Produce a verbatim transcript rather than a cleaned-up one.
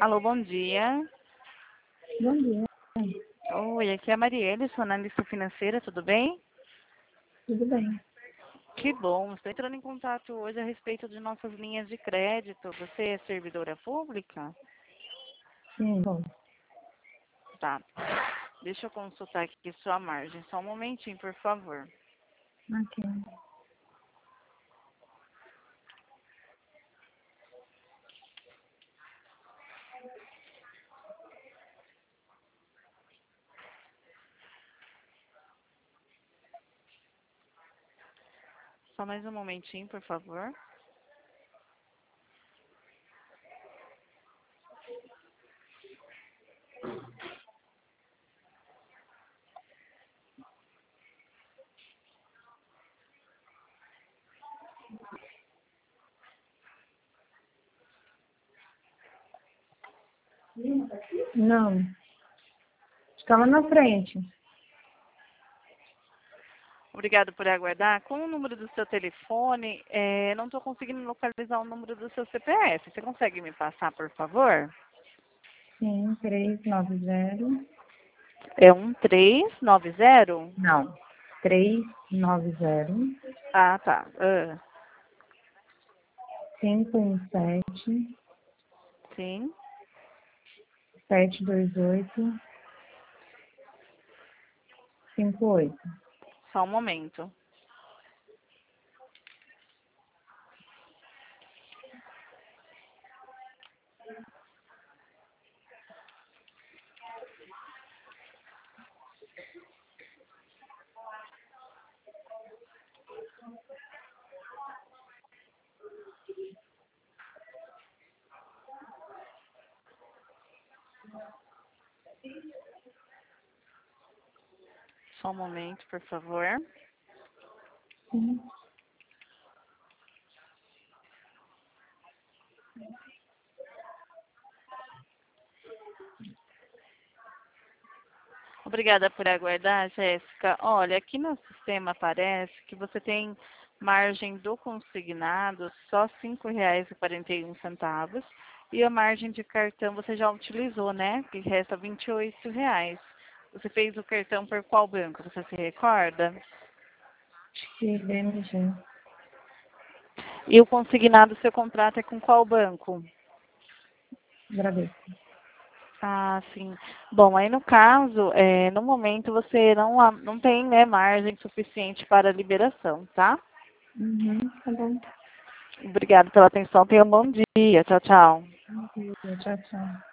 Alô, bom dia. Bom dia, Oi, aqui é a Marielle, sou analista financeira, tudo bem? tudo bem? Que bom, estou entrando em contato hoje a respeito de nossas linhas de crédito. Você é servidora pública? Sim, bom, Tá. Deixa eu consultar aqui sua margem. Só um momentinho, por favor. ok. Só mais um momentinho, por favor. Não, estava na frente. Obrigada por aguardar. Com o número do seu telefone, é, não estou conseguindo localizar o número do seu C P F. Você consegue me passar, por favor? Sim, três nove zero. É um três nove zero? Não, três nove zero, Ah, tá. Ah, cinco um sete, sim. sete dois oito, cinco oito. Só um momento. Só um momento, por favor. Sim, Obrigada por aguardar, Jéssica. Olha, aqui no sistema aparece que você tem margem do consignado só cinco reais e quarenta e um centavos e a margem de cartão você já utilizou, né? Que resta vinte e oito reais. Você fez o cartão por qual banco? Você se recorda? que B M G. E o consignado, seu contrato é com qual banco? Agradeço. Ah, sim. Bom, aí no caso, é, no momento você não, há- não tem, né, margem suficiente para liberação, tá? Uhum, tá bom. Obrigada pela atenção. Tenha um bom dia. Tchau, tchau. Bom dia, tchau, tchau.